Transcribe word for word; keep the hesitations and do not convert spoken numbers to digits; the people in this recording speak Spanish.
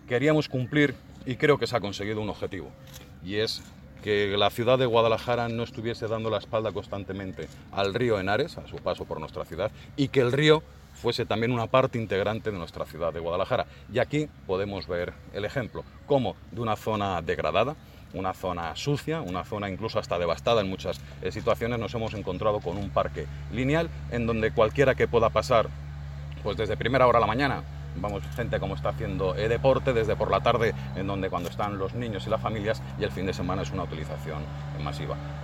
queríamos cumplir, y creo que se ha conseguido un objetivo, y es que la ciudad de Guadalajara no estuviese dando la espalda constantemente al río Henares, a su paso por nuestra ciudad, y que el río fuese también una parte integrante de nuestra ciudad de Guadalajara. Y aquí podemos ver el ejemplo, cómo de una zona degradada, una zona sucia, una zona incluso hasta devastada en muchas eh, situaciones, nos hemos encontrado con un parque lineal en donde cualquiera que pueda pasar, pues desde primera hora de la mañana, vamos, gente como está haciendo eh, deporte, desde por la tarde, en donde cuando están los niños y las familias, y el fin de semana es una utilización masiva.